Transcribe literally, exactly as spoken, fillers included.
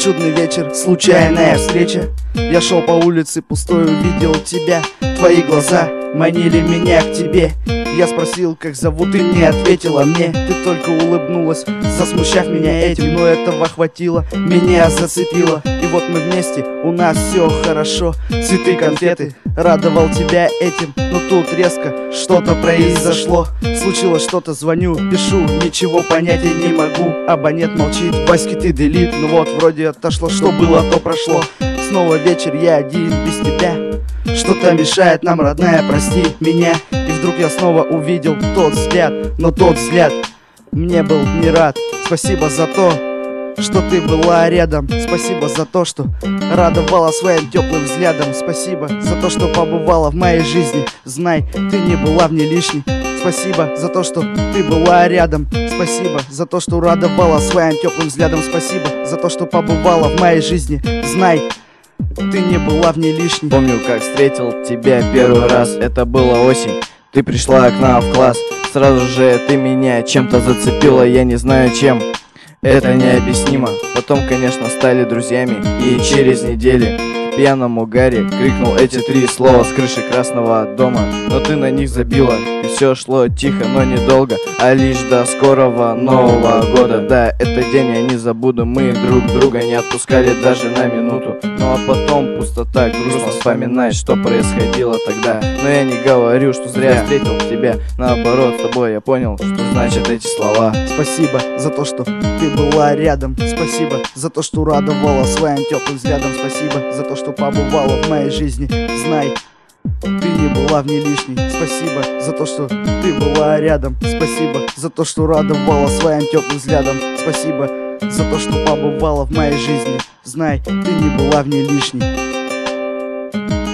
чудный вечер, случайная встреча. Я шел по улице пустой, увидел тебя. Твои глаза манили меня к тебе. Я спросил, как зовут, и не ответила мне. Ты только улыбнулась, засмущав меня этим. Но этого хватило, меня зацепило. И вот мы вместе, у нас все хорошо. Цветы, конфеты, радовал тебя этим. Но тут резко что-то произошло. Случилось что-то, звоню, пишу, ничего понять я не могу. Абонент молчит, Васьки ты делит. Ну вот, вроде отошло, что было, то прошло. Снова вечер, я один без тебя. Что-то мешает нам, родная, прости меня. И вдруг я снова увидел тот взгляд. Но тот взгляд мне был не рад. Спасибо за то, что ты была рядом. Спасибо за то, что радовала своим теплым взглядом. Спасибо за то, что побывала в моей жизни. Знай, ты не была в ней лишней. Спасибо за то, что ты была рядом. Спасибо за то, что радовала своим теплым взглядом. Спасибо за то, что побывала в моей жизни. Знай, ты не была в ней лишней. Помню, как встретил тебя первый раз. Это была осень, ты пришла к нам в класс. Сразу же ты меня чем-то зацепила, я не знаю чем. Это необъяснимо. Потом, конечно, стали друзьями. И через неделю в пьяном угаре крикнул эти три слова с крыши Красного дома. Но ты на них забила, и все шло тихо, но недолго, а лишь до скорого Нового года. Да, этот день я не забуду, мы друг друга не отпускали даже на минуту. Ну а потом пустота, грустно вспоминать, что происходило тогда. Но я не говорю, что зря встретил тебя. Наоборот, с тобой я понял, что значат эти слова. Спасибо за то, что ты была рядом. Спасибо за то, что радовала своим теплым взглядом. Спасибо за то, что побывала в моей жизни. Знай, ты не была в ней лишней. Спасибо за то, что ты была рядом. Спасибо за то, что радовала своим теплым взглядом. Спасибо за то, что побывала в моей жизни. Знай, ты не была в ней лишней.